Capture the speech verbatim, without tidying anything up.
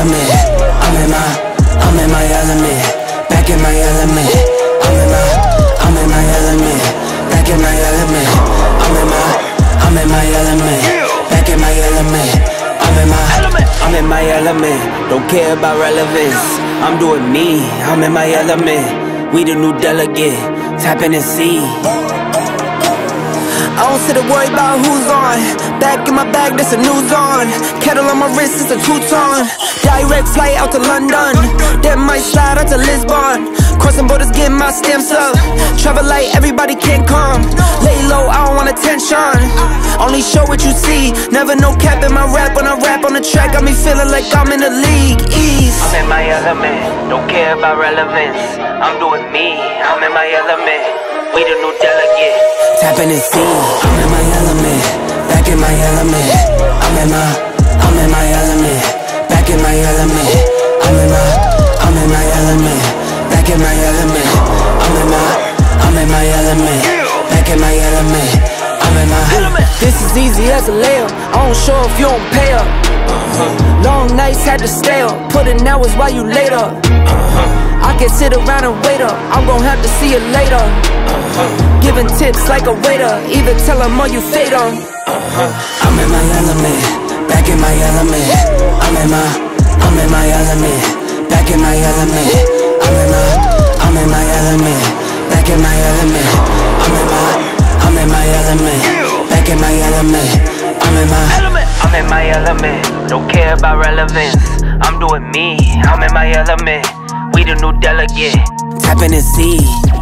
element. I'm in my, I'm in my element. Back in my element. I'm in my, I'm in my element. Back in my element. I'm in my, I'm in my element. Back in my element. I'm in my, I'm in my element. Don't care about relevance. I'm doing me. I'm in my element. We the new delegate. Tap in and see. I don't sit to worry about who's on. Back in my bag, that's a new zone. Kettle on my wrist, it's a two-tone. Direct flight out to London. Then might slide out to Lisbon. Crossing borders, getting my stamps up. Travel light, everybody can't come. Lay low, I don't want attention. Only show what you see. Never no cap in my rap. When I rap on the track, got me feeling like I'm in the league East. I'm in my element, don't care about relevance. I'm doing me, I'm in my element. We the new delegate. Tap in and see. I'm in my element. Back in my element. I'm in my, I'm in my element. Back in my element. I'm in my, I'm in my element. Back in my element. I'm in my, I'm in my element. Back in my element. I'm in my element. This is easy as a layup. I don't show if you don't pay up. Uh-huh. Long nights had to stay up. Put in hours while you laid up. Uh-huh. I can sit around and wait up. I'm gon' have to see you later. Uh-huh. Giving tips like a waiter. Either tell them or you fade them. Uh-huh. I'm in my element. Back in my element. I'm in my, I'm in my element. Back in my element. I'm in my, I'm in my element. Back in my element. I'm in my, I'm in my element. Back in my element. I'm in my element. I'm in my element. Don't care about relevance. I'm doing me. I'm in my element. We the new delegate. Tap in and see.